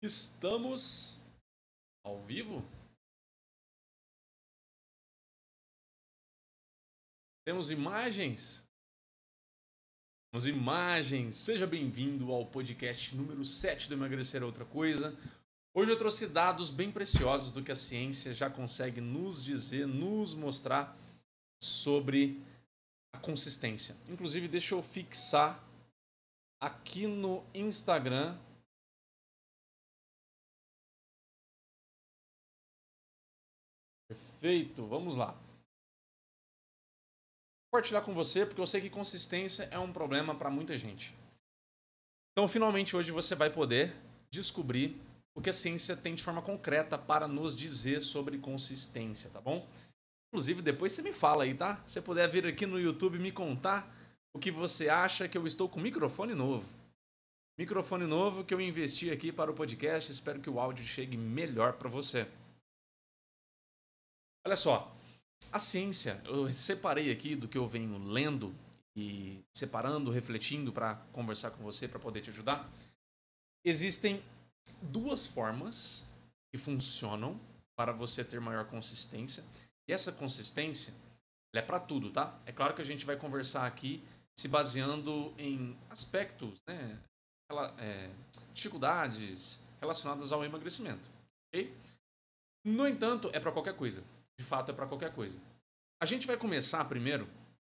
Estamos ao vivo? Temos imagens? Temos imagens. Seja bem-vindo ao podcast número 7 do Emagrecer é Outra Coisa. Hoje eu trouxe dados bem preciosos do que a ciência já consegue nos dizer, nos mostrar sobre a consistência. Inclusive, deixa eu fixar aqui no Instagram. Perfeito, vamos lá. Compartilhar com você, porque eu sei que consistência é um problema para muita gente. Então, finalmente, hoje você vai poder descobrir o que a ciência tem de forma concreta para nos dizer sobre consistência, tá bom? Inclusive, depois você me fala aí, tá? Se você puder vir aqui no YouTube me contar o que você acha, que eu estou com microfone novo. Microfone novo que eu investi aqui para o podcast. Espero que o áudio chegue melhor para você. Olha só, a ciência, eu separei aqui do que eu venho lendo e separando, refletindo para conversar com você, para poder te ajudar. Existem duas formas que funcionam para você ter maior consistência. E essa consistência é para tudo, tá? É claro que a gente vai conversar aqui se baseando em aspectos, né? Dificuldades relacionadas ao emagrecimento, ok? No entanto, é para qualquer coisa. De fato, é para qualquer coisa. A gente vai começar primeiro,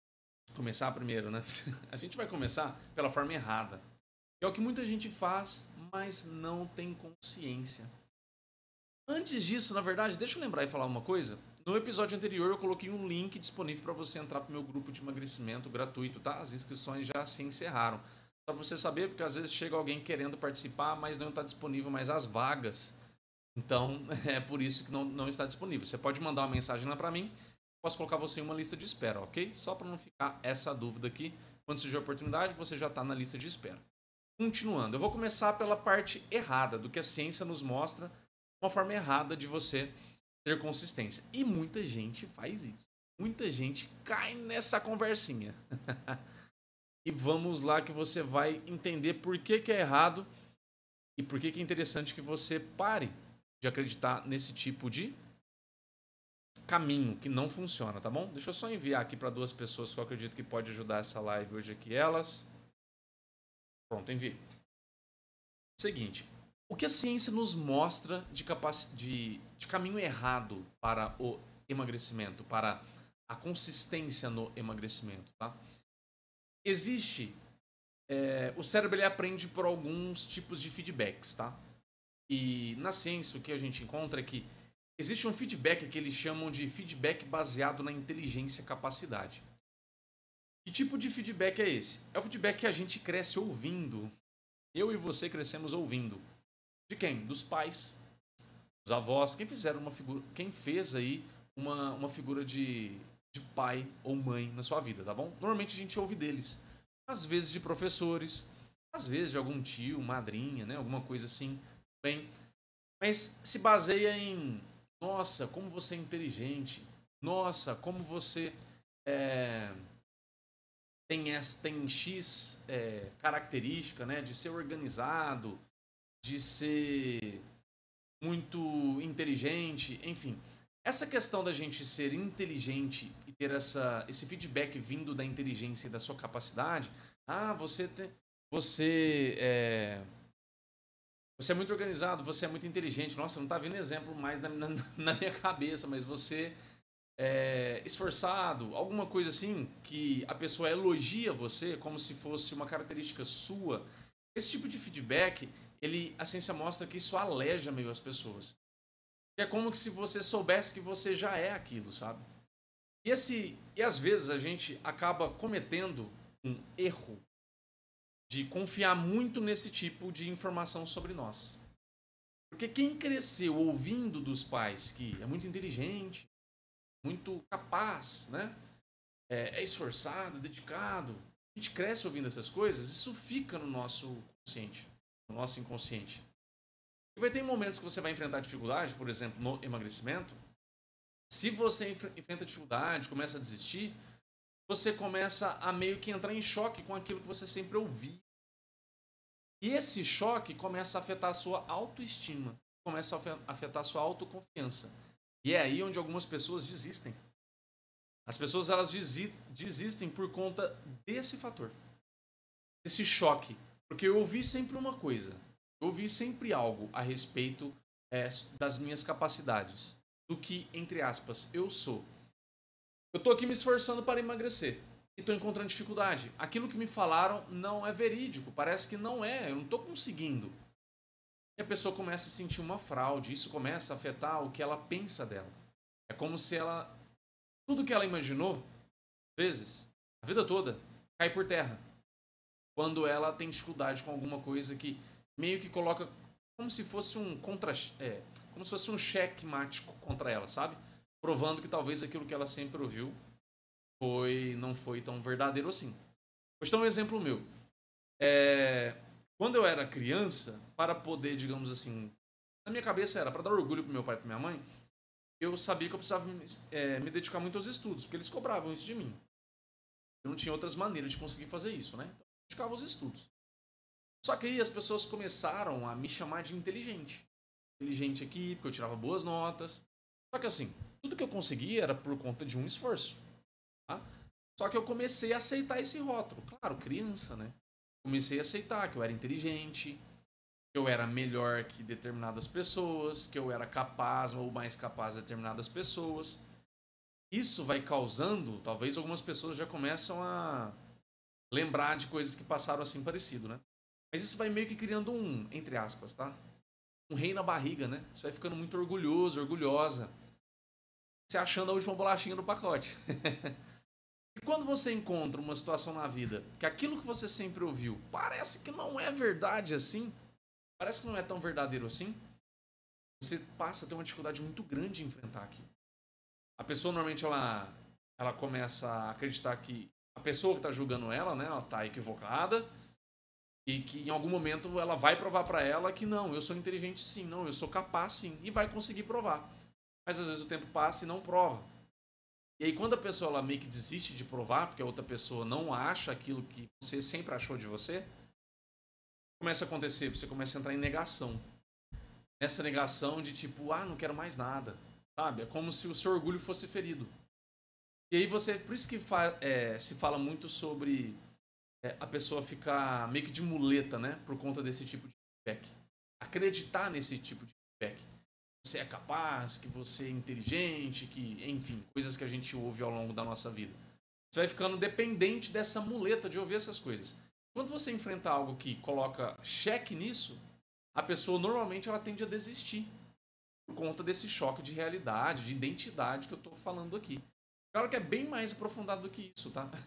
né? A gente vai começar pela forma errada. É o que muita gente faz, mas não tem consciência. Antes disso, na verdade, deixa eu lembrar e falar uma coisa. No episódio anterior eu coloquei um link disponível para você entrar pro meu grupo de emagrecimento gratuito, tá? As inscrições já se encerraram. Só para você saber, porque às vezes chega alguém querendo participar, mas não está disponível mais as vagas. Então, é por isso que não está disponível. Você pode mandar uma mensagem lá para mim, posso colocar você em uma lista de espera, ok? Só para não ficar essa dúvida aqui. Quando surgir a oportunidade, você já está na lista de espera. Continuando, eu vou começar pela parte errada do que a ciência nos mostra, uma forma errada de você ter consistência. E muita gente faz isso. Muita gente cai nessa conversinha. E vamos lá que você vai entender por que é errado e por que é interessante que você pare de acreditar nesse tipo de caminho que não funciona, tá bom? Deixa eu só enviar aqui para duas pessoas que eu acredito que pode ajudar essa live hoje aqui, elas. Pronto, envie. Seguinte, o que a ciência nos mostra de caminho errado para o emagrecimento, para a consistência no emagrecimento, tá? Existe, o cérebro ele aprende por alguns tipos de feedbacks, tá? E na ciência o que a gente encontra é que existe um feedback que eles chamam de feedback baseado na inteligência e capacidade. Que tipo de feedback é esse? É o feedback que a gente cresce ouvindo. Eu e você crescemos ouvindo. De quem? Dos pais, dos avós, quem fizeram uma figura, quem fez aí uma figura de pai ou mãe na sua vida, tá bom? Normalmente a gente ouve deles. Às vezes de professores, às vezes de algum tio, madrinha, né? Alguma coisa assim. Bem, mas se baseia em nossa, como você é inteligente. Nossa, como você é, tem X característica, né? De ser organizado, de ser muito inteligente, enfim. Essa questão da gente ser inteligente e ter esse feedback vindo da inteligência e da sua capacidade, ah, você é muito organizado, você é muito inteligente. Nossa, não tá vindo exemplo mais na minha cabeça, mas você é esforçado, alguma coisa assim, que a pessoa elogia você como se fosse uma característica sua. Esse tipo de feedback, a ciência mostra que isso aleja meio as pessoas. É como se você soubesse que você já é aquilo, sabe? E às vezes a gente acaba cometendo um erro de confiar muito nesse tipo de informação sobre nós. Porque quem cresceu ouvindo dos pais que é muito inteligente, muito capaz, né? É esforçado, dedicado, a gente cresce ouvindo essas coisas, isso fica no nosso consciente, no nosso inconsciente. E vai ter momentos que você vai enfrentar dificuldade, por exemplo, no emagrecimento. Se você enfrenta dificuldade, começa a desistir, você começa a meio que entrar em choque com aquilo que você sempre ouviu. E esse choque começa a afetar a sua autoestima, começa a afetar a sua autoconfiança. E é aí onde algumas pessoas desistem. As pessoas elas desistem por conta desse fator, desse choque. Porque eu ouvi sempre uma coisa, eu ouvi sempre algo a respeito das minhas capacidades, do que, entre aspas, eu sou. Eu tô aqui me esforçando para emagrecer e tô encontrando dificuldade. Aquilo que me falaram não é verídico, parece que não é, eu não tô conseguindo. E a pessoa começa a sentir uma fraude, isso começa a afetar o que ela pensa dela. É como se ela, tudo que ela imaginou, às vezes, a vida toda, cai por terra. Quando ela tem dificuldade com alguma coisa que meio que coloca como se fosse um como se fosse um checkmate contra ela, sabe? Provando que talvez aquilo que ela sempre ouviu não foi tão verdadeiro assim. Vou te dar um exemplo meu. Quando eu era criança, para poder, digamos assim, na minha cabeça era para dar orgulho pro meu pai e pra minha mãe, eu sabia que eu precisava me dedicar muito aos estudos, porque eles cobravam isso de mim. Eu não tinha outras maneiras de conseguir fazer isso, né? Então, eu dedicava aos estudos. Só que aí as pessoas começaram a me chamar de inteligente. Inteligente aqui, porque eu tirava boas notas. Só que assim, tudo que eu conseguia era por conta de um esforço. Tá? Só que eu comecei a aceitar esse rótulo. Claro, criança, né? Comecei a aceitar que eu era inteligente, que eu era melhor que determinadas pessoas, que eu era capaz ou mais capaz de determinadas pessoas. Isso vai causando, talvez algumas pessoas já começam a lembrar de coisas que passaram assim parecido, né? Mas isso vai meio que criando um, entre aspas, tá? Um rei na barriga, né? Você vai ficando muito orgulhoso, orgulhosa. Se achando a última bolachinha do pacote. E quando você encontra uma situação na vida que aquilo que você sempre ouviu parece que não é verdade assim, parece que não é tão verdadeiro assim, você passa a ter uma dificuldade muito grande em enfrentar aquilo. A pessoa normalmente ela começa a acreditar que a pessoa que está julgando ela, né, ela está equivocada e que em algum momento ela vai provar para ela que não, eu sou inteligente sim, não, eu sou capaz sim e vai conseguir provar. Mas às vezes o tempo passa e não prova. E aí quando a pessoa ela meio que desiste de provar, porque a outra pessoa não acha aquilo que você sempre achou de você, começa a acontecer, você começa a entrar em negação. Nessa negação de tipo, ah, não quero mais nada, sabe? É como se o seu orgulho fosse ferido. E aí você, por isso que se fala muito sobre a pessoa ficar meio que de muleta, né? Por conta desse tipo de feedback. Acreditar nesse tipo de feedback. Você é capaz, que você é inteligente, que, enfim, coisas que a gente ouve ao longo da nossa vida. Você vai ficando dependente dessa muleta de ouvir essas coisas. Quando você enfrenta algo que coloca cheque nisso, a pessoa normalmente ela tende a desistir por conta desse choque de realidade, de identidade que eu estou falando aqui. Claro que é bem mais aprofundado do que isso, tá?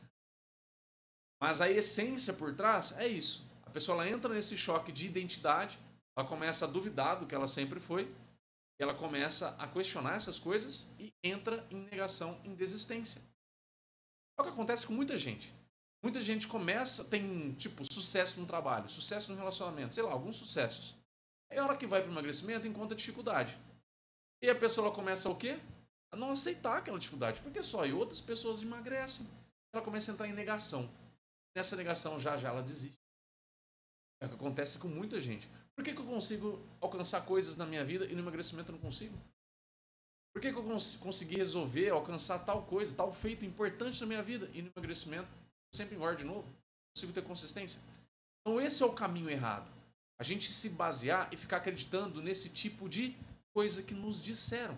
Mas a essência por trás é isso. A pessoa ela entra nesse choque de identidade, ela começa a duvidar do que ela sempre foi, ela começa a questionar essas coisas e entra em negação, em desistência. É o que acontece com muita gente. Muita gente começa, tem tipo sucesso no trabalho, sucesso no relacionamento, sei lá, alguns sucessos. Aí a hora que vai para o emagrecimento encontra dificuldade. E a pessoa ela começa o quê? A não aceitar aquela dificuldade. Porque só, e outras pessoas emagrecem. Ela começa a entrar em negação. Nessa negação já ela desiste. É o que acontece com muita gente. Por que eu consigo alcançar coisas na minha vida e no emagrecimento eu não consigo? Por que eu consegui resolver, alcançar tal coisa, tal feito importante na minha vida e no emagrecimento eu sempre engordo de novo? Não consigo ter consistência. Então esse é o caminho errado. A gente se basear e ficar acreditando nesse tipo de coisa que nos disseram.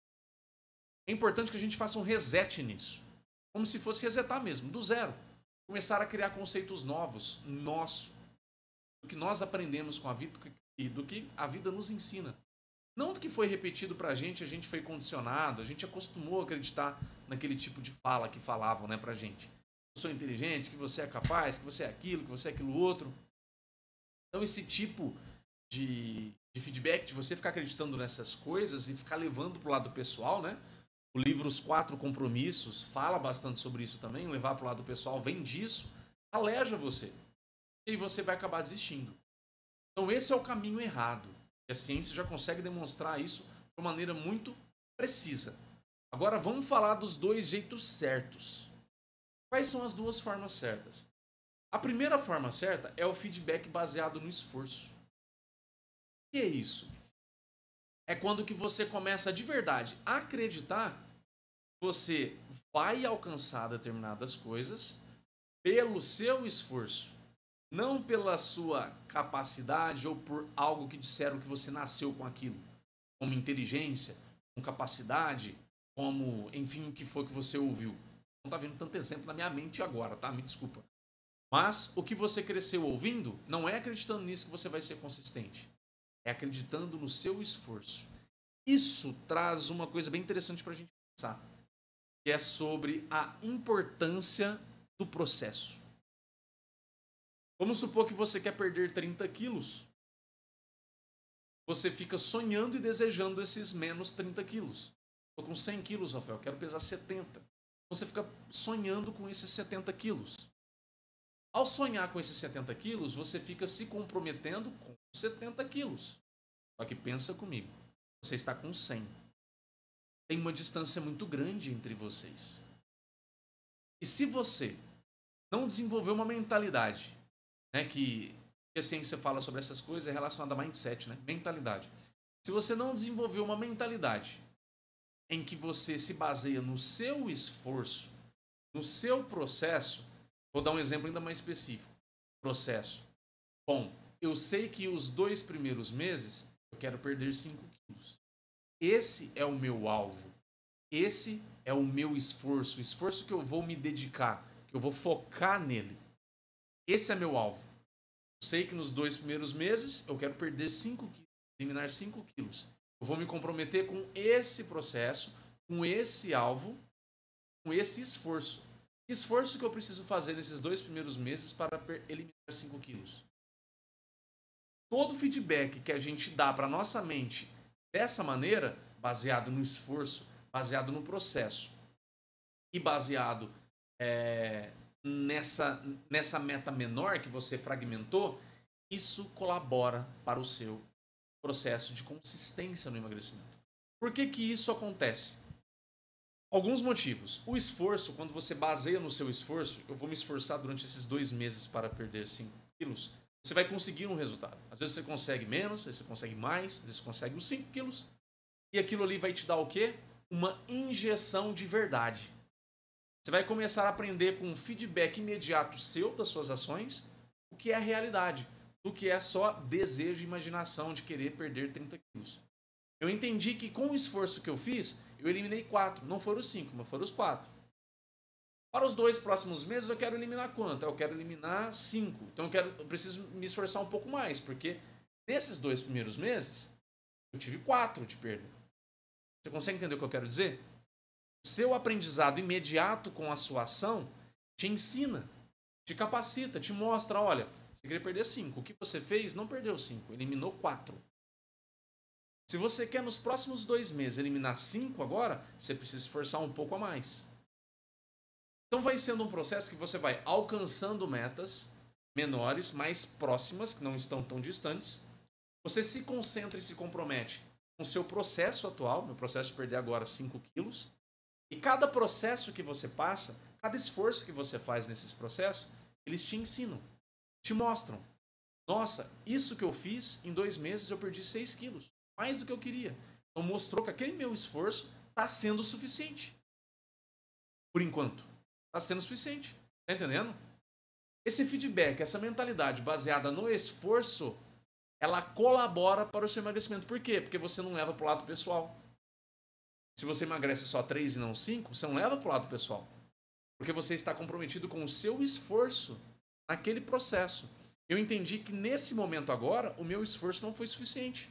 É importante que a gente faça um reset nisso. Como se fosse resetar mesmo, do zero. Começar a criar conceitos novos, nosso. Do que nós aprendemos com a vida e do que a vida nos ensina. Não do que foi repetido pra gente, a gente foi condicionado, a gente acostumou a acreditar naquele tipo de fala que falavam, né, pra gente. Eu sou inteligente, que você é capaz, que você é aquilo, que você é aquilo outro. Então esse tipo de feedback, de você ficar acreditando nessas coisas e ficar levando pro lado pessoal, né? O livro Os Quatro Compromissos fala bastante sobre isso também, levar pro lado pessoal vem disso, aleja você. E você vai acabar desistindo. Então esse é o caminho errado. E a ciência já consegue demonstrar isso de uma maneira muito precisa. Agora vamos falar dos dois jeitos certos. Quais são as duas formas certas? A primeira forma certa é o feedback baseado no esforço. O que é isso? É quando que você começa de verdade a acreditar que você vai alcançar determinadas coisas pelo seu esforço, não pela sua capacidade ou por algo que disseram que você nasceu com aquilo, como inteligência, com capacidade, como, enfim, o que for que você ouviu. Não tá vindo tanto exemplo na minha mente agora, tá? Me desculpa. Mas o que você cresceu ouvindo, não é acreditando nisso que você vai ser consistente. É acreditando no seu esforço. Isso traz uma coisa bem interessante para a gente pensar, que é sobre a importância do processo. Vamos supor que você quer perder 30 quilos. Você fica sonhando e desejando esses menos 30 quilos. Estou com 100 quilos, Rafael, quero pesar 70. Você fica sonhando com esses 70 quilos. Ao sonhar com esses 70 quilos, você fica se comprometendo com 70 quilos. Só que pensa comigo, você está com 100. Tem uma distância muito grande entre vocês. E se você não desenvolver uma mentalidade, né, que a ciência fala sobre essas coisas, é relacionada a mindset, né? Mentalidade. Se você não desenvolver uma mentalidade em que você se baseia no seu esforço, no seu processo, vou dar um exemplo ainda mais específico. Processo. Bom, eu sei que os 2 primeiros meses eu quero perder 5 quilos. Esse é o meu alvo. Esse é o meu esforço. O esforço que eu vou me dedicar, que eu vou focar nele. Esse é meu alvo. Eu sei que nos 2 primeiros meses eu quero perder 5 quilos, eliminar 5 quilos. Eu vou me comprometer com esse processo, com esse alvo, com esse esforço. Que esforço que eu preciso fazer nesses 2 primeiros meses para eliminar 5 quilos? Todo feedback que a gente dá para nossa mente dessa maneira, baseado no esforço, baseado no processo e baseado nessa meta menor que você fragmentou, isso colabora para o seu processo de consistência no emagrecimento. Por que que isso acontece? Alguns motivos. O esforço, quando você baseia no seu esforço, eu vou me esforçar durante esses 2 meses para perder 5 quilos, você vai conseguir um resultado. Às vezes você consegue menos, às vezes você consegue mais, às vezes você consegue os 5 quilos. E aquilo ali vai te dar o quê? Uma injeção de verdade. Você vai começar a aprender com um feedback imediato seu das suas ações, o que é a realidade, o que é só desejo e imaginação de querer perder 30 quilos. Eu entendi que com o esforço que eu fiz, eu eliminei 4. Não foram os 5, mas foram os 4. Para os 2 próximos meses, eu quero eliminar quanto? Eu quero eliminar 5. Então eu preciso me esforçar um pouco mais, porque nesses 2 primeiros meses, eu tive 4 de perda. Você consegue entender o que eu quero dizer? O seu aprendizado imediato com a sua ação te ensina, te capacita, te mostra, olha, você queria perder 5. O que você fez não perdeu 5, eliminou 4. Se você quer nos próximos 2 meses eliminar 5 agora, você precisa se esforçar um pouco a mais. Então vai sendo um processo que você vai alcançando metas menores, mais próximas, que não estão tão distantes. Você se concentra e se compromete com o seu processo atual, meu processo de perder agora 5 quilos. E cada processo que você passa, cada esforço que você faz nesses processos, eles te ensinam, te mostram. Nossa, isso que eu fiz, em 2 meses eu perdi 6 quilos. Mais do que eu queria. Então mostrou que aquele meu esforço está sendo suficiente. Por enquanto. Está sendo suficiente. Está entendendo? Esse feedback, essa mentalidade baseada no esforço, ela colabora para o seu emagrecimento. Por quê? Porque você não leva para o lado pessoal. Se você emagrece só 3 e não 5, você não leva para o lado pessoal. Porque você está comprometido com o seu esforço naquele processo. Eu entendi que nesse momento agora, o meu esforço não foi suficiente.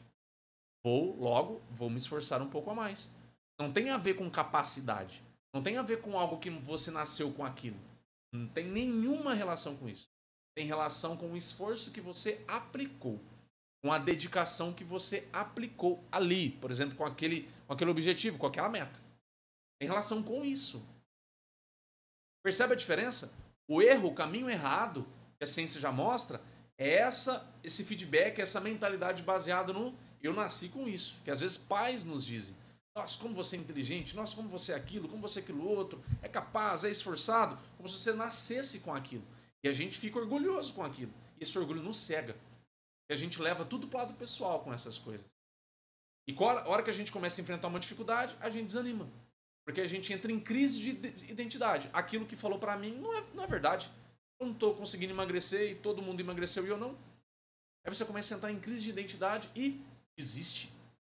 Vou me esforçar um pouco a mais. Não tem a ver com capacidade. Não tem a ver com algo que você nasceu com aquilo. Não tem nenhuma relação com isso. Tem relação com o esforço que você aplicou. Com a dedicação que você aplicou ali. Por exemplo, com aquele objetivo, com aquela meta. Tem relação com isso. Percebe a diferença? O erro, o caminho errado, que a ciência já mostra, é esse feedback, essa mentalidade baseada no eu nasci com isso. Que às vezes pais nos dizem. Nossa, como você é inteligente, nossa, como você é aquilo, como você é aquilo outro, é capaz, é esforçado, como se você nascesse com aquilo. E a gente fica orgulhoso com aquilo. E esse orgulho nos cega. E a gente leva tudo para o lado pessoal com essas coisas. E a hora que a gente começa a enfrentar uma dificuldade, a gente desanima. Porque a gente entra em crise de identidade. Aquilo que falou para mim não é verdade. Eu não estou conseguindo emagrecer e todo mundo emagreceu e eu não. Aí você começa a entrar em crise de identidade e desiste.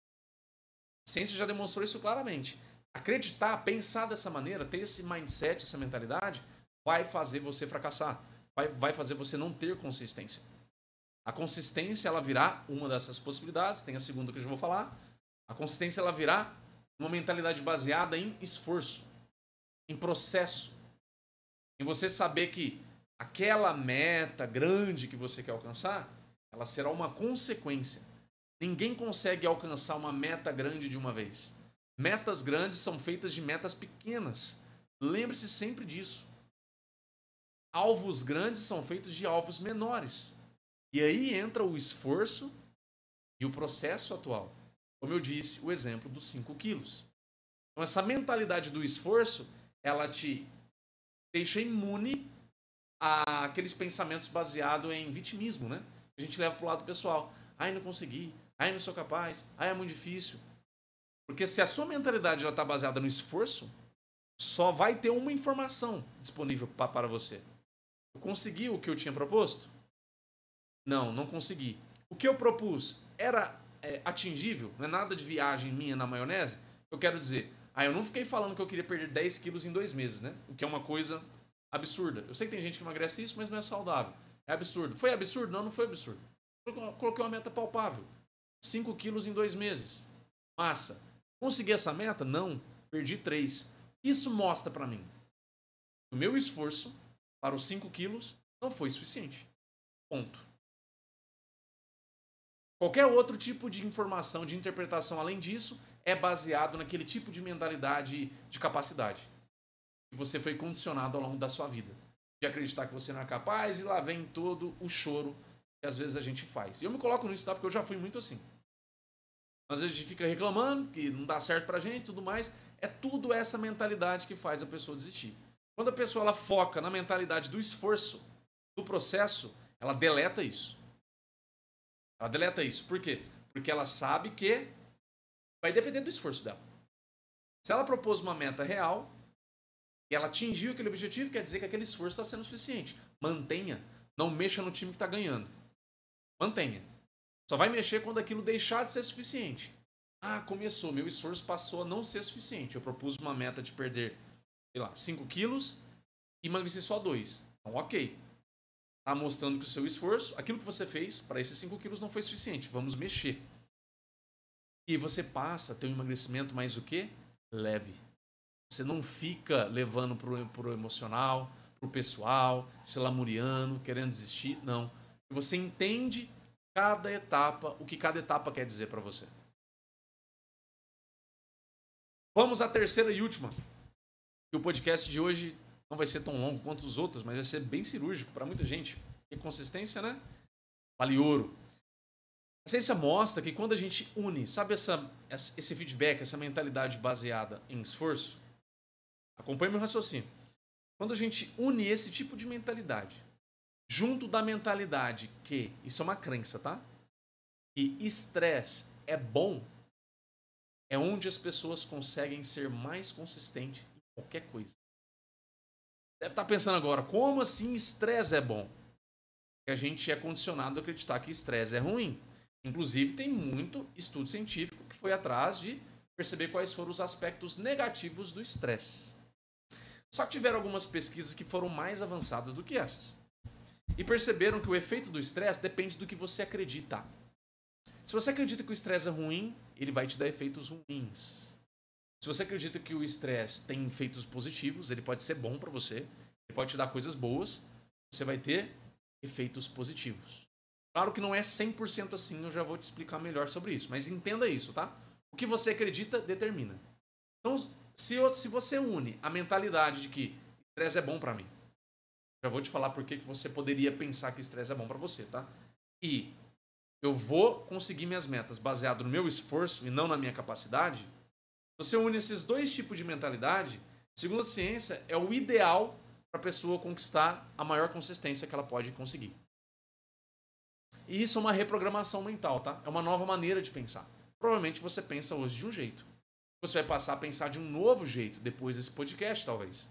A ciência já demonstrou isso claramente. Acreditar, pensar dessa maneira, ter esse mindset, essa mentalidade, vai fazer você fracassar. Vai fazer você não ter consistência. A consistência, ela virá uma dessas possibilidades. Tem a segunda que eu já vou falar. A consistência, ela virá uma mentalidade baseada em esforço, em processo. Em você saber que aquela meta grande que você quer alcançar, ela será uma consequência. Ninguém consegue alcançar uma meta grande de uma vez. Metas grandes são feitas de metas pequenas. Lembre-se sempre disso. Alvos grandes são feitos de alvos menores. E aí entra o esforço e o processo atual. Como eu disse, o exemplo dos 5 quilos. Então essa mentalidade do esforço, ela te deixa imune àqueles pensamentos baseados em vitimismo, né? A gente leva para o lado pessoal. Ai, não consegui. Ai, não sou capaz. Ai, é muito difícil. Porque se a sua mentalidade está baseada no esforço, só vai ter uma informação disponível para você. Eu consegui o que eu tinha proposto? Não, não consegui. O que eu propus era atingível? Não é nada de viagem minha na maionese? Eu quero dizer, eu não fiquei falando que eu queria perder 10 quilos em 2 meses, né? O que é uma coisa absurda. Eu sei que tem gente que emagrece isso, mas não é saudável. É absurdo. Foi absurdo? Não, não foi absurdo. Eu coloquei uma meta palpável. 5 quilos em 2 meses. Massa. Consegui essa meta? Não. Perdi 3. Isso mostra pra mim. O meu esforço para os 5 quilos não foi suficiente. Ponto. Qualquer outro tipo de informação, de interpretação além disso, é baseado naquele tipo de mentalidade de capacidade. Que você foi condicionado ao longo da sua vida. De acreditar que você não é capaz e lá vem todo o choro que às vezes a gente faz. E eu me coloco nisso, tá? Porque eu já fui muito assim. Às vezes a gente fica reclamando que não dá certo pra gente e tudo mais. É tudo essa mentalidade que faz a pessoa desistir. Quando a pessoa ela foca na mentalidade do esforço, do processo, ela deleta isso. Ela deleta isso. Por quê? Porque ela sabe que vai depender do esforço dela. Se ela propôs uma meta real e ela atingiu aquele objetivo, quer dizer que aquele esforço está sendo suficiente. Mantenha. Não mexa no time que está ganhando. Mantenha. Só vai mexer quando aquilo deixar de ser suficiente. Começou. Meu esforço passou a não ser suficiente. Eu propus uma meta de perder, 5 quilos e emagreci só 2. Então, ok. Está mostrando que o seu esforço, aquilo que você fez para esses 5 quilos não foi suficiente. Vamos mexer. E você passa a ter um emagrecimento mais o quê? Leve. Você não fica levando pro emocional, pro pessoal, se lamuriando, querendo desistir. Não. Você entende cada etapa, o que cada etapa quer dizer para você. Vamos à terceira e última. E o podcast de hoje não vai ser tão longo quanto os outros, mas vai ser bem cirúrgico para muita gente. E consistência, né? Vale ouro. A ciência mostra que quando a gente une, sabe esse feedback, essa mentalidade baseada em esforço? Acompanhe meu raciocínio. Quando a gente une esse tipo de mentalidade, junto da mentalidade que, isso é uma crença, tá? Que estresse é bom, é onde as pessoas conseguem ser mais consistentes em qualquer coisa. Deve estar pensando agora, como assim estresse é bom? Porque a gente é condicionado a acreditar que estresse é ruim. Inclusive, tem muito estudo científico que foi atrás de perceber quais foram os aspectos negativos do estresse. Só que tiveram algumas pesquisas que foram mais avançadas do que essas. E perceberam que o efeito do estresse depende do que você acredita. Se você acredita que o estresse é ruim, ele vai te dar efeitos ruins. Se você acredita que o estresse tem efeitos positivos, ele pode ser bom para você, ele pode te dar coisas boas, você vai ter efeitos positivos. Claro que não é 100% assim, eu já vou te explicar melhor sobre isso, mas entenda isso, tá? O que você acredita determina. Então, se você une a mentalidade de que estresse é bom para mim, já vou te falar por que você poderia pensar que estresse é bom para você, tá? E eu vou conseguir minhas metas baseado no meu esforço e não na minha capacidade. Se você une esses dois tipos de mentalidade, segundo a ciência, é o ideal para a pessoa conquistar a maior consistência que ela pode conseguir. E isso é uma reprogramação mental, tá? É uma nova maneira de pensar. Provavelmente você pensa hoje de um jeito. Você vai passar a pensar de um novo jeito depois desse podcast, talvez.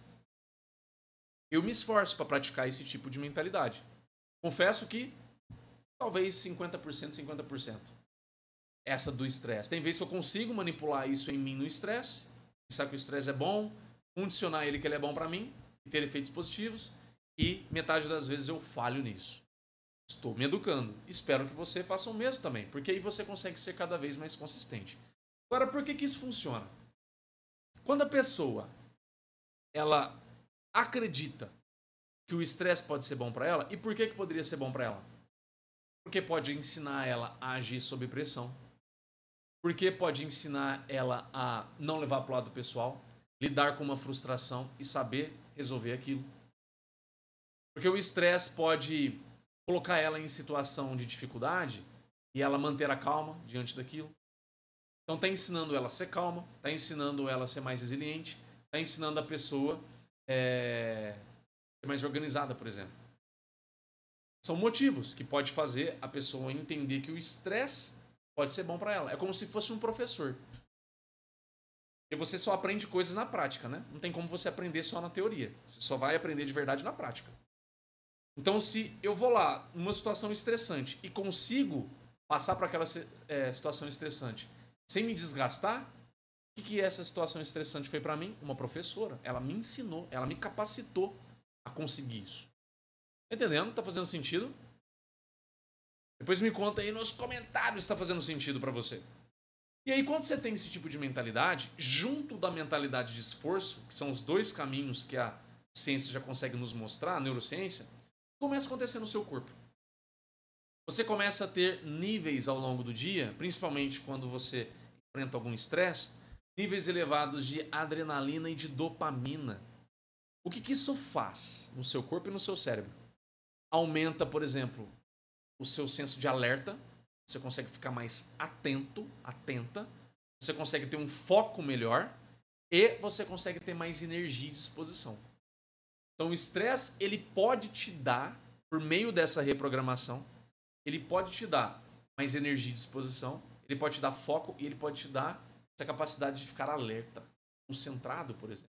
Eu me esforço para praticar esse tipo de mentalidade. Confesso que talvez 50%, 50%. Essa do estresse. Tem vezes que eu consigo manipular isso em mim no estresse, pensar que o estresse é bom, condicionar ele que ele é bom para mim, e ter efeitos positivos, e metade das vezes eu falho nisso. Estou me educando. Espero que você faça o mesmo também, porque aí você consegue ser cada vez mais consistente. Agora, por que isso funciona? Quando a pessoa ela acredita que o estresse pode ser bom para ela, e por que poderia ser bom para ela? Porque pode ensinar ela a agir sob pressão. Porque pode ensinar ela a não levar para o lado pessoal, lidar com uma frustração e saber resolver aquilo. Porque o estresse pode colocar ela em situação de dificuldade e ela manter a calma diante daquilo. Então está ensinando ela a ser calma, está ensinando ela a ser mais resiliente, está ensinando a pessoa a ser mais organizada, por exemplo. São motivos que pode fazer a pessoa entender que o estresse pode ser bom para ela. É como se fosse um professor. E você só aprende coisas na prática, né? Não tem como você aprender só na teoria. Você só vai aprender de verdade na prática. Então, se eu vou lá numa situação estressante e consigo passar para aquela situação estressante sem me desgastar, o que essa situação estressante foi para mim? Uma professora. Ela me ensinou, ela me capacitou a conseguir isso. Tá entendendo? Tá fazendo sentido? Depois me conta aí nos comentários se tá fazendo sentido para você. E aí, quando você tem esse tipo de mentalidade, junto da mentalidade de esforço, que são os dois caminhos que a ciência já consegue nos mostrar, a neurociência, começa a acontecer no seu corpo. Você começa a ter níveis ao longo do dia, principalmente quando você enfrenta algum estresse, níveis elevados de adrenalina e de dopamina. O que isso faz no seu corpo e no seu cérebro? Aumenta, por exemplo, o seu senso de alerta, você consegue ficar mais atento, atenta, você consegue ter um foco melhor e você consegue ter mais energia e disposição. Então o estresse, ele pode te dar, por meio dessa reprogramação, ele pode te dar mais energia e disposição, ele pode te dar foco e ele pode te dar essa capacidade de ficar alerta, concentrado, por exemplo.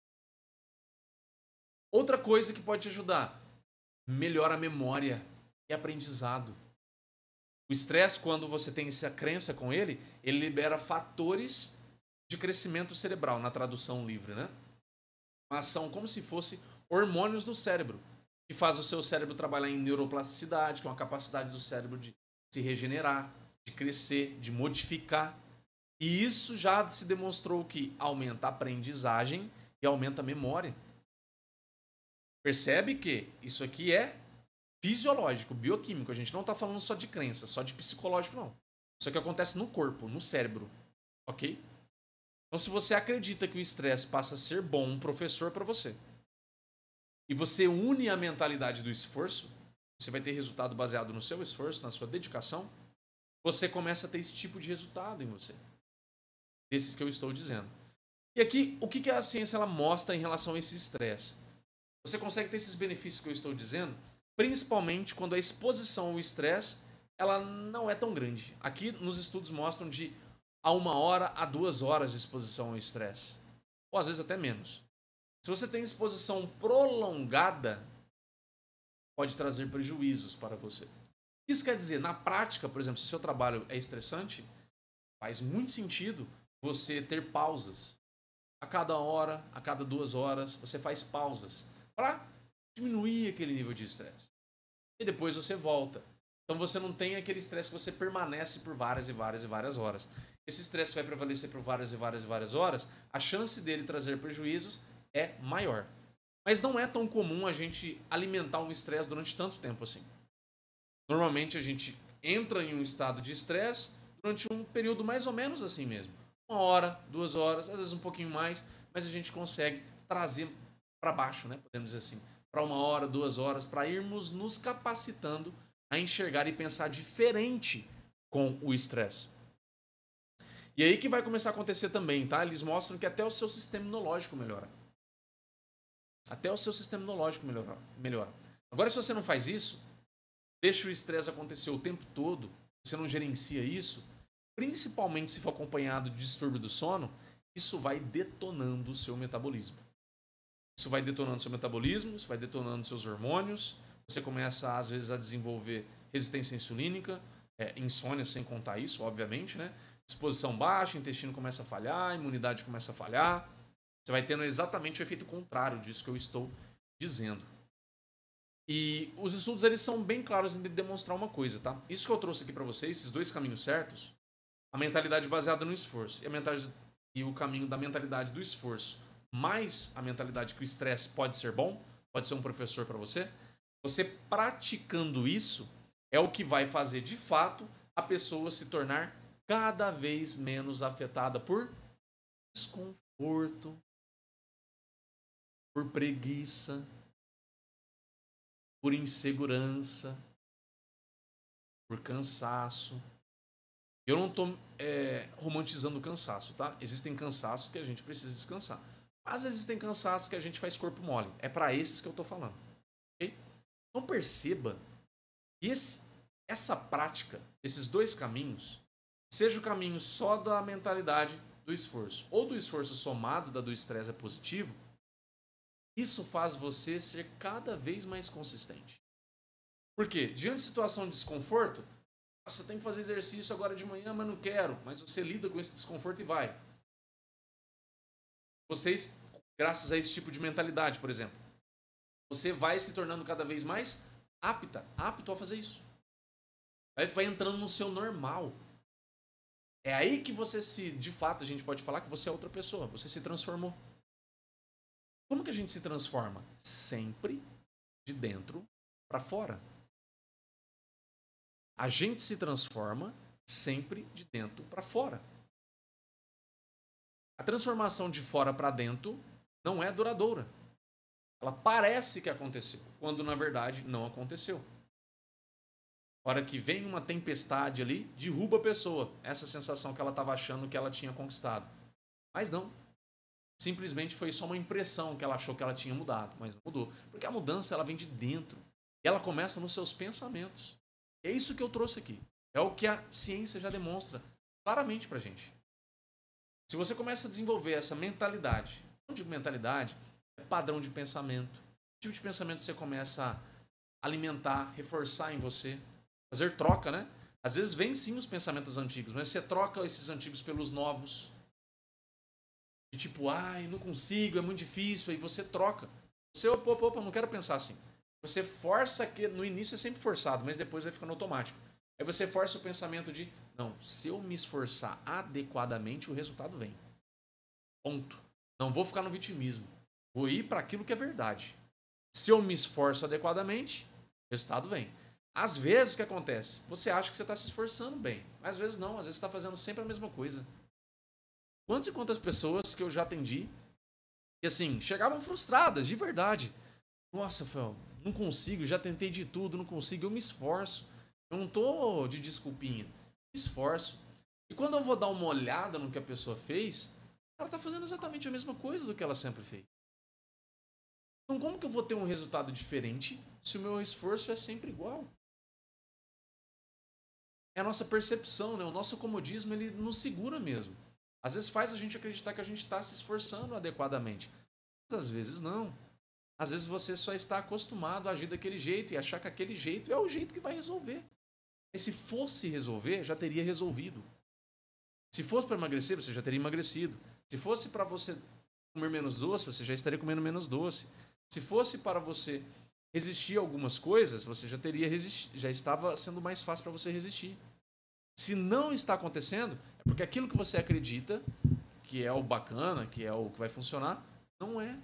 Outra coisa que pode te ajudar, melhora a memória e aprendizado. O estresse, quando você tem essa crença com ele libera fatores de crescimento cerebral, na tradução livre, né? Mas são como se fossem hormônios do cérebro, que faz o seu cérebro trabalhar em neuroplasticidade, que é uma capacidade do cérebro de se regenerar, de crescer, de modificar. E isso já se demonstrou que aumenta a aprendizagem e aumenta a memória. Percebe que isso aqui é fisiológico, bioquímico. A gente não está falando só de crença, só de psicológico, não. Isso aqui acontece no corpo, no cérebro. Ok? Então, se você acredita que o estresse passa a ser bom, um professor para você, e você une a mentalidade do esforço, você vai ter resultado baseado no seu esforço, na sua dedicação, você começa a ter esse tipo de resultado em você. Desses que eu estou dizendo. E aqui, o que a ciência ela mostra em relação a esse estresse? Você consegue ter esses benefícios que eu estou dizendo, principalmente quando a exposição ao estresse ela não é tão grande. Aqui nos estudos mostram de a 1 hora a 2 horas de exposição ao estresse. Ou às vezes até menos. Se você tem exposição prolongada, pode trazer prejuízos para você. Isso quer dizer, na prática, por exemplo, se o seu trabalho é estressante, faz muito sentido você ter pausas. A cada hora, a cada 2 horas, você faz pausas para diminuir aquele nível de estresse. E depois você volta. Então você não tem aquele estresse que você permanece por várias e várias e várias horas. Esse estresse vai prevalecer por várias e várias e várias horas, a chance dele trazer prejuízos é maior. Mas não é tão comum a gente alimentar um estresse durante tanto tempo assim. Normalmente a gente entra em um estado de estresse durante um período mais ou menos assim mesmo. 1 hora, 2 horas, às vezes um pouquinho mais, mas a gente consegue trazer para baixo, né? Podemos dizer assim, para 1 hora, 2 horas, para irmos nos capacitando a enxergar e pensar diferente com o estresse. E aí que vai começar a acontecer também, tá? Eles mostram que até o seu sistema imunológico melhora. Até o seu sistema imunológico melhora. Agora, se você não faz isso, deixa o estresse acontecer o tempo todo, você não gerencia isso, principalmente se for acompanhado de distúrbio do sono, isso vai detonando o seu metabolismo. Isso vai detonando seu metabolismo, isso vai detonando seus hormônios, você começa, às vezes, a desenvolver resistência insulínica, insônia sem contar isso, obviamente, né? Disposição baixa, intestino começa a falhar, imunidade começa a falhar. Você vai tendo exatamente o efeito contrário disso que eu estou dizendo. E os estudos, eles são bem claros em demonstrar uma coisa, tá? Isso que eu trouxe aqui para vocês, esses dois caminhos certos, a mentalidade baseada no esforço e o caminho da mentalidade do esforço, mais a mentalidade que o estresse pode ser bom, pode ser um professor para você, você praticando isso é o que vai fazer, de fato, a pessoa se tornar cada vez menos afetada por desconforto, por preguiça, por insegurança, por cansaço. Eu não estou romantizando o cansaço, tá? Existem cansaços que a gente precisa descansar. Mas existem cansaços que a gente faz corpo mole. É para esses que eu estou falando. Okay? Então perceba que essa prática, esses dois caminhos, seja o caminho só da mentalidade do esforço ou do esforço somado da do estresse é positivo, isso faz você ser cada vez mais consistente. Por quê? Diante de situação de desconforto, você tem que fazer exercício agora de manhã, mas não quero. Mas você lida com esse desconforto e vai. Vocês, graças a esse tipo de mentalidade, por exemplo, você vai se tornando cada vez mais apto a fazer isso. Aí vai entrando no seu normal. É aí que você de fato, a gente pode falar que você é outra pessoa. Você se transformou. Como que a gente se transforma? Sempre de dentro para fora. A gente se transforma sempre de dentro para fora. A transformação de fora para dentro não é duradoura. Ela parece que aconteceu, quando na verdade não aconteceu. A hora que vem uma tempestade ali, derruba a pessoa. Essa sensação que ela estava achando que ela tinha conquistado. Mas não. Simplesmente foi só uma impressão que ela achou que ela tinha mudado, mas não mudou. Porque a mudança ela vem de dentro. E ela começa nos seus pensamentos. É isso que eu trouxe aqui. É o que a ciência já demonstra claramente pra gente. Se você começa a desenvolver essa mentalidade, não digo mentalidade, é padrão de pensamento. Que tipo de pensamento você começa a alimentar, reforçar em você, fazer troca, né? Às vezes vem sim os pensamentos antigos, mas você troca esses antigos pelos novos. De tipo, ai, não consigo, é muito difícil, aí você troca. Você, opa, não quero pensar assim. Você força, que no início é sempre forçado, mas depois vai ficando automático. Aí você força o pensamento de, não, se eu me esforçar adequadamente, o resultado vem. Ponto. Não vou ficar no vitimismo. Vou ir para aquilo que é verdade. Se eu me esforço adequadamente, o resultado vem. Às vezes o que acontece? Você acha que você está se esforçando bem, mas às vezes não, às vezes você está fazendo sempre a mesma coisa. Quantas e quantas pessoas que eu já atendi que assim, chegavam frustradas, de verdade. Nossa, Fel, não consigo, já tentei de tudo, não consigo, eu me esforço. Eu não tô de desculpinha, me esforço. E quando eu vou dar uma olhada no que a pessoa fez, ela tá fazendo exatamente a mesma coisa do que ela sempre fez. Então como que eu vou ter um resultado diferente se o meu esforço é sempre igual? É a nossa percepção, né? O nosso comodismo, ele nos segura mesmo. Às vezes faz a gente acreditar que a gente está se esforçando adequadamente. Mas às vezes não. Às vezes você só está acostumado a agir daquele jeito e achar que aquele jeito é o jeito que vai resolver. E se fosse resolver, já teria resolvido. Se fosse para emagrecer, você já teria emagrecido. Se fosse para você comer menos doce, você já estaria comendo menos doce. Se fosse para você resistir a algumas coisas, você já teria já estava sendo mais fácil para você resistir. Se não está acontecendo, é porque aquilo que você acredita que é o bacana, que é o que vai funcionar, não é.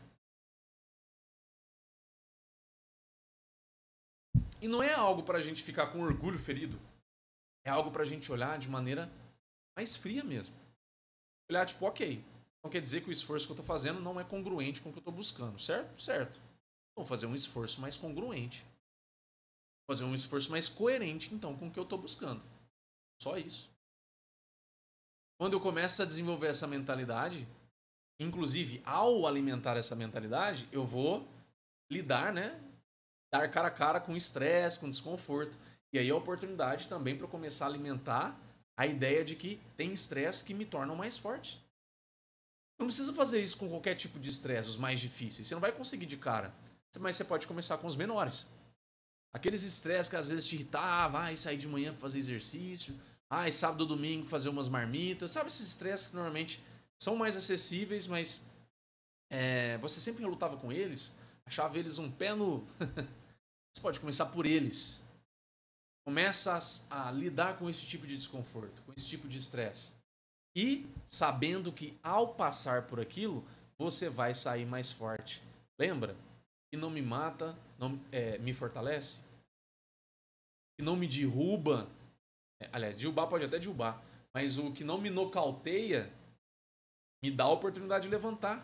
E não é algo para a gente ficar com orgulho ferido. É algo para a gente olhar de maneira mais fria mesmo. Olhar tipo, ok, não quer dizer que o esforço que eu estou fazendo não é congruente com o que eu estou buscando, certo? Certo. Vou fazer um esforço mais congruente. Vou fazer um esforço mais coerente, então, com o que eu estou buscando. Só isso. Quando eu começo a desenvolver essa mentalidade, Inclusive, ao alimentar essa mentalidade, eu vou lidar, né? Dar cara a cara com estresse, com desconforto. E aí a oportunidade também para eu começar a alimentar a ideia de que tem estresse que me tornam mais forte. Não precisa fazer isso com qualquer tipo de estresse, os mais difíceis. Você não vai conseguir de cara. Mas você pode começar com os menores. Aqueles estresses que às vezes te irritavam, sair de manhã para fazer exercício, sábado ou domingo fazer umas marmitas. Sabe esses estresses que normalmente são mais acessíveis, mas você sempre relutava com eles, achava eles um pé no... Você pode começar por eles. Começa a lidar com esse tipo de desconforto, com esse tipo de estresse. E sabendo que ao passar por aquilo, você vai sair mais forte. Lembra? Que não me mata, não, me fortalece. Que não me derruba. Aliás, derrubar pode até derrubar. Mas o que não me nocauteia, me dá a oportunidade de levantar.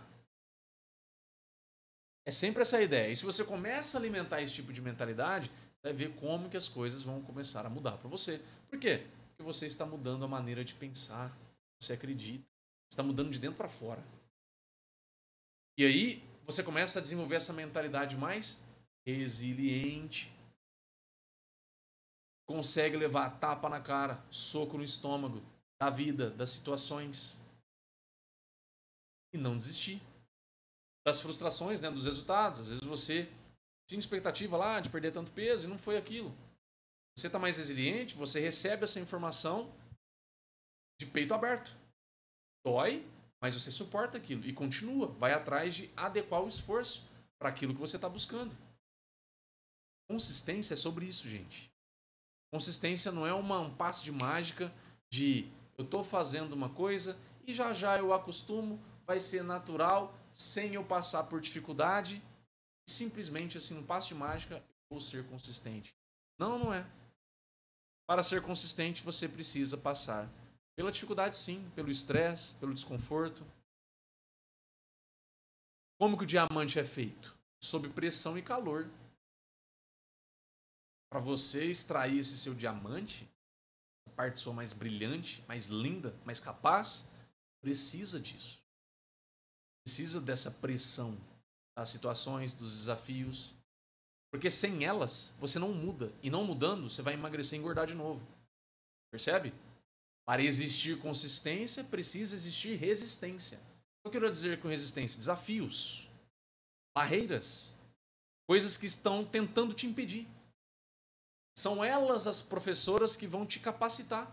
É sempre essa a ideia. E se você começa a alimentar esse tipo de mentalidade, você vai ver como que as coisas vão começar a mudar para você. Por quê? Porque você está mudando a maneira de pensar. Você acredita. Você está mudando de dentro para fora. E aí, você começa a desenvolver essa mentalidade mais resiliente. Consegue levar tapa na cara, soco no estômago, da vida, das situações. E não desistir. Das frustrações, né, dos resultados. Às vezes você tinha expectativa lá de perder tanto peso e não foi aquilo. Você está mais resiliente, você recebe essa informação de peito aberto. Dói, mas você suporta aquilo e continua. Vai atrás de adequar o esforço para aquilo que você está buscando. Consistência é sobre isso, gente. Consistência não é um passe de mágica de eu estou fazendo uma coisa e já já eu acostumo, vai ser natural, sem eu passar por dificuldade. Simplesmente assim, um passe de mágica, eu vou ser consistente. Não, não é. Para ser consistente, você precisa passar pela dificuldade, sim, pelo estresse, pelo desconforto. Como que o diamante é feito? Sob pressão e calor. Para você extrair esse seu diamante, a parte sua mais brilhante, mais linda, mais capaz, precisa disso. Precisa dessa pressão das situações, dos desafios. Porque sem elas, você não muda. E não mudando, você vai emagrecer e engordar de novo. Percebe? Para existir consistência, precisa existir resistência. O que eu quero dizer com resistência? Desafios, barreiras, coisas que estão tentando te impedir. São elas as professoras que vão te capacitar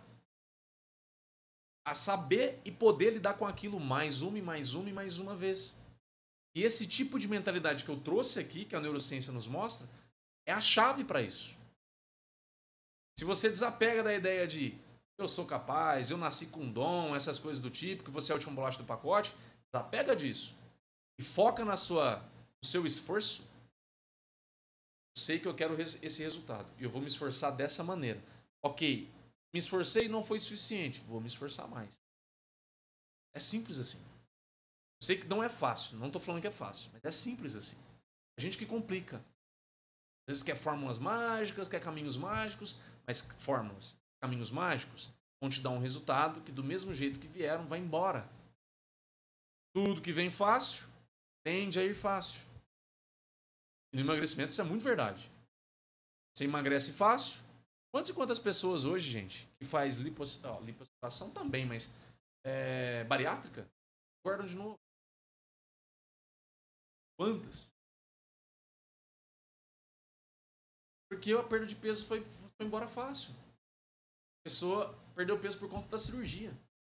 a saber e poder lidar com aquilo mais uma e mais uma e mais uma vez. E esse tipo de mentalidade que eu trouxe aqui, que a neurociência nos mostra, é a chave para isso. Se você desapega da ideia de eu sou capaz, eu nasci com dom, essas coisas do tipo, que você é a última bolacha do pacote, desapega disso. E foca no seu esforço. Eu sei que eu quero esse resultado. E eu vou me esforçar dessa maneira. Ok, me esforcei e não foi suficiente. Vou me esforçar mais. É simples assim. Eu sei que não é fácil. Não estou falando que é fácil. Mas é simples assim. A gente que complica. Às vezes quer fórmulas mágicas, quer caminhos mágicos. Mas fórmulas, caminhos mágicos vão te dar um resultado que do mesmo jeito que vieram, vai embora. Tudo que vem fácil, tende a ir fácil. E no emagrecimento isso é muito verdade. Você emagrece fácil. Quantas e quantas pessoas hoje, gente, que faz lipoaspiração também, mas bariátrica, engordam de novo? Quantas? Porque a perda de peso foi embora fácil. A pessoa perdeu peso por conta da cirurgia.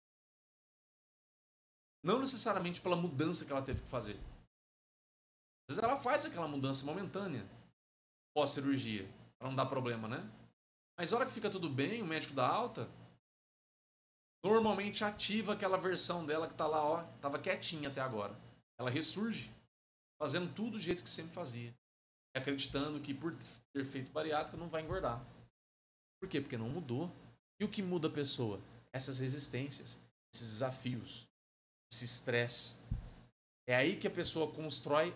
Não necessariamente pela mudança que ela teve que fazer. Às vezes ela faz aquela mudança momentânea pós-cirurgia, para não dar problema, né? Mas na hora que fica tudo bem, o médico dá alta, normalmente ativa aquela versão dela que tá lá, ó, tava quietinha até agora. Ela ressurge, fazendo tudo do jeito que sempre fazia. Acreditando que por ter feito bariátrica não vai engordar. Por quê? Porque não mudou. E o que muda a pessoa? Essas resistências, esses desafios, esse estresse. É aí que a pessoa constrói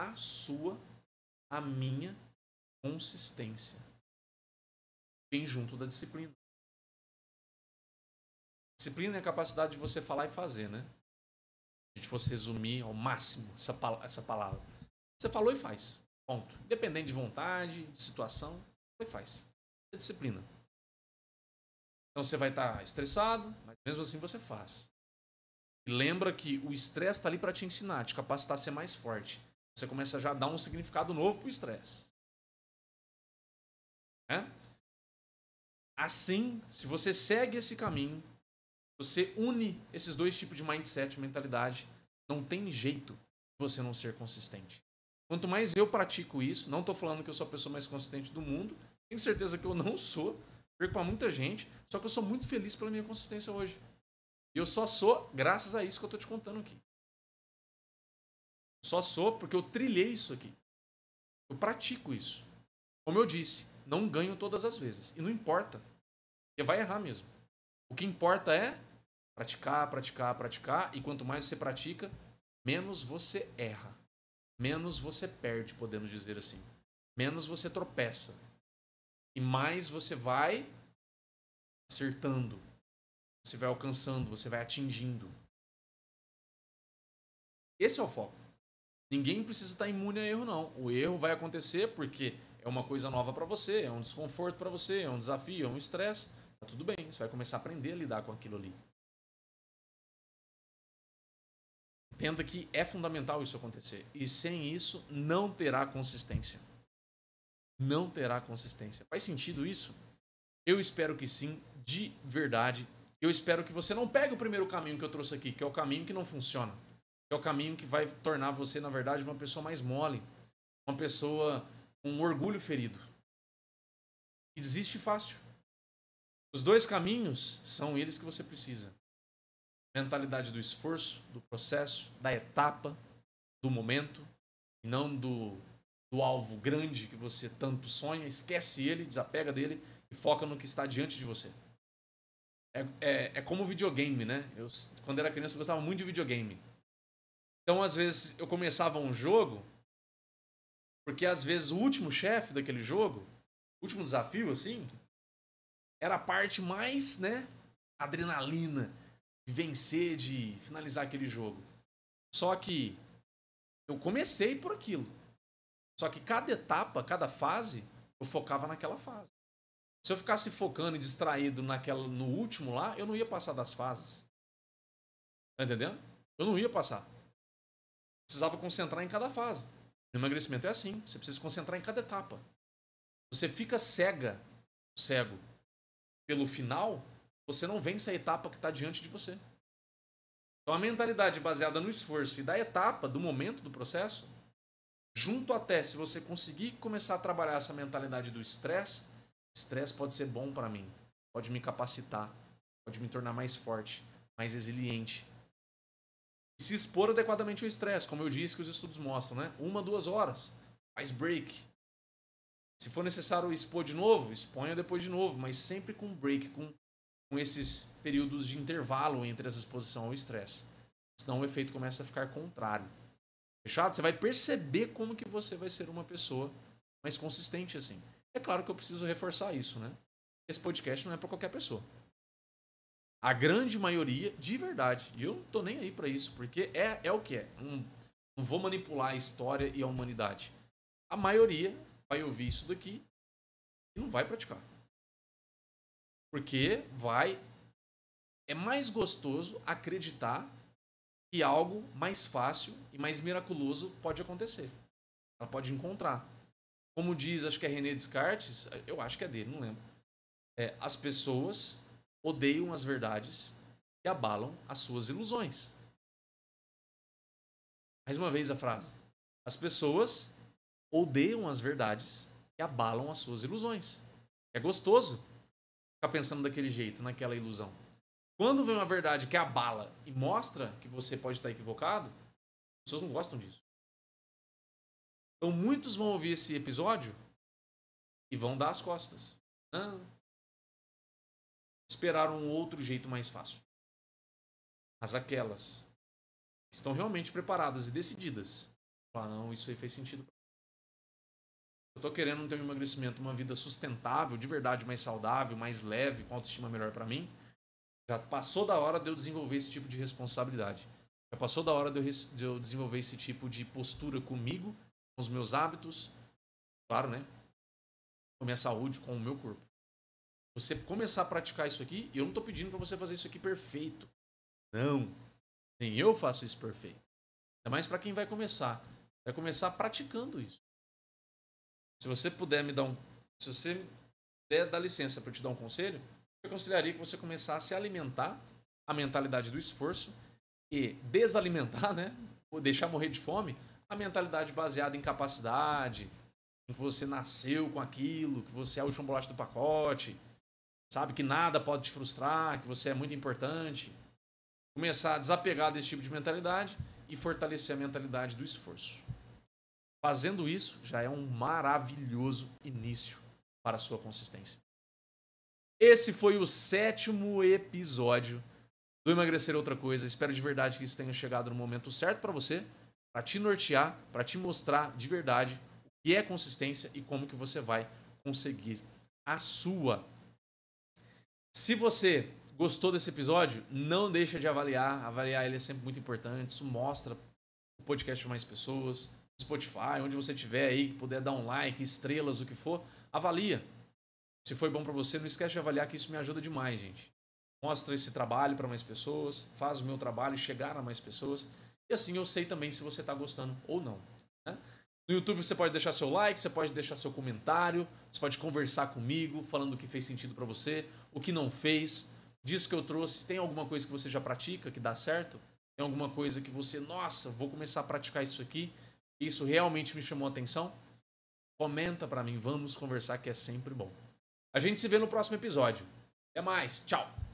a minha consistência. Vem junto da disciplina. Disciplina é a capacidade de você falar e fazer, né? a gente fosse resumir ao máximo essa palavra. Você falou e faz. Ponto. Independente de vontade, de situação, falou e faz. É disciplina. Então você vai estar estressado, mas mesmo assim você faz. E lembra que o estresse está ali para te ensinar, te capacitar a ser mais forte. Você começa já a dar um significado novo para o estresse. Assim, se você segue esse caminho, você une esses dois tipos de mindset, mentalidade, não tem jeito de você não ser consistente. Quanto mais eu pratico isso, não estou falando que eu sou a pessoa mais consistente do mundo, tenho certeza que eu não sou, perco para muita gente, só que eu sou muito feliz pela minha consistência hoje. E eu só sou graças a isso que eu estou te contando aqui. Só sou porque eu trilhei isso aqui. Eu pratico isso. Como eu disse, não ganho todas as vezes. E não importa. Porque vai errar mesmo. O que importa é praticar, praticar, praticar. E quanto mais você pratica, menos você erra. Menos você perde, podemos dizer assim. Menos você tropeça. E mais você vai acertando. Você vai alcançando, você vai atingindo. Esse é o foco. Ninguém precisa estar imune a erro, não. O erro vai acontecer porque é uma coisa nova para você, é um desconforto para você, é um desafio, é um estresse. Tá tudo bem, você vai começar a aprender a lidar com aquilo ali. Entenda que é fundamental isso acontecer. E sem isso, não terá consistência. Não terá consistência. Faz sentido isso? Eu espero que sim, de verdade. Eu espero que você não pegue o primeiro caminho que eu trouxe aqui, que é o caminho que não funciona. Que é o caminho que vai tornar você, na verdade, uma pessoa mais mole. Uma pessoa com um orgulho ferido. E desiste fácil. Os dois caminhos são eles que você precisa. Mentalidade do esforço, do processo, da etapa, do momento, e não do alvo grande que você tanto sonha. Esquece ele, desapega dele e foca no que está diante de você. É como videogame, né? Eu, quando era criança, eu gostava muito de videogame. Então, às vezes, eu começava um jogo, porque às vezes o último chefe daquele jogo, o último desafio, assim, era a parte mais, né, adrenalina de vencer, de finalizar aquele jogo. Só que eu comecei por aquilo. Só que cada etapa, cada fase, eu focava naquela fase. Se eu ficasse focando e distraído no último lá, eu não ia passar das fases. Tá entendendo? Eu não ia passar. Precisava concentrar em cada fase. No emagrecimento é assim. Você precisa se concentrar em cada etapa. Você fica cego pelo final, você não vence a etapa que está diante de você. Então a mentalidade baseada no esforço e da etapa, do momento do processo, junto até, se você conseguir começar a trabalhar essa mentalidade do estresse, estresse pode ser bom para mim, pode me capacitar, pode me tornar mais forte, mais resiliente. E se expor adequadamente ao estresse, como eu disse que os estudos mostram, né? 1 a 2 horas, faz break. Se for necessário expor de novo, exponha depois de novo, mas sempre com break, com esses períodos de intervalo entre essa exposição ao estresse. Senão o efeito começa a ficar contrário. Fechado? Você vai perceber como que você vai ser uma pessoa mais consistente assim. É claro que eu preciso reforçar isso, né? Esse podcast não é para qualquer pessoa. A grande maioria, de verdade, e eu não tô nem aí para isso, porque é o que é. Não vou manipular a história e a humanidade. A maioria vai ouvir isso daqui e não vai praticar. Porque é mais gostoso acreditar que algo mais fácil e mais miraculoso pode acontecer. Ela pode encontrar. Como diz, acho que é René Descartes, eu acho que é dele, não lembro. As pessoas odeiam as verdades e abalam as suas ilusões. Mais uma vez a frase. As pessoas odeiam as verdades e abalam as suas ilusões. É gostoso ficar pensando daquele jeito, naquela ilusão. Quando vem uma verdade que abala e mostra que você pode estar equivocado, as pessoas não gostam disso. Então muitos vão ouvir esse episódio e vão dar as costas. Esperaram um outro jeito mais fácil. Mas aquelas que estão realmente preparadas e decididas, falam, não, isso aí fez sentido. Eu estou querendo ter um emagrecimento, uma vida sustentável, de verdade mais saudável, mais leve, com autoestima melhor para mim. Já passou da hora de eu desenvolver esse tipo de responsabilidade. Já passou da hora de eu desenvolver esse tipo de postura comigo, com os meus hábitos, claro, né? Com a minha saúde, com o meu corpo. Você começar a praticar isso aqui, e eu não tô pedindo pra você fazer isso aqui perfeito. Não. Nem eu faço isso perfeito. É mais pra quem vai começar. Vai começar praticando isso. Se você puder me dar um... Se você puder dar licença pra eu te dar um conselho, eu consideraria que você começasse a alimentar a mentalidade do esforço e desalimentar, né? Ou deixar morrer de fome, a mentalidade baseada em capacidade, em que você nasceu com aquilo, que você é a última bolacha do pacote, sabe? Que nada pode te frustrar, que você é muito importante. Começar a desapegar desse tipo de mentalidade e fortalecer a mentalidade do esforço. Fazendo isso, já é um maravilhoso início para a sua consistência. Esse foi o 7º episódio do Emagrecer Outra Coisa. Espero de verdade que isso tenha chegado no momento certo para você, para te nortear, para te mostrar de verdade o que é consistência e como que você vai conseguir a sua. Se você gostou desse episódio, não deixa de avaliar. Avaliar ele é sempre muito importante. Isso mostra o podcast para mais pessoas. Spotify, onde você estiver aí, que puder dar um like, estrelas, o que for, avalia. Se foi bom para você, não esquece de avaliar, que isso me ajuda demais, gente. Mostra esse trabalho para mais pessoas, faz o meu trabalho chegar a mais pessoas. E assim eu sei também se você está gostando ou não. Né? No YouTube você pode deixar seu like, você pode deixar seu comentário, você pode conversar comigo, falando o que fez sentido para você, o que não fez, disso que eu trouxe. Tem alguma coisa que você já pratica, que dá certo? Tem alguma coisa que você, nossa, vou começar a praticar isso aqui, isso realmente me chamou a atenção? Comenta para mim, vamos conversar, que é sempre bom. A gente se vê no próximo episódio. Até mais, tchau!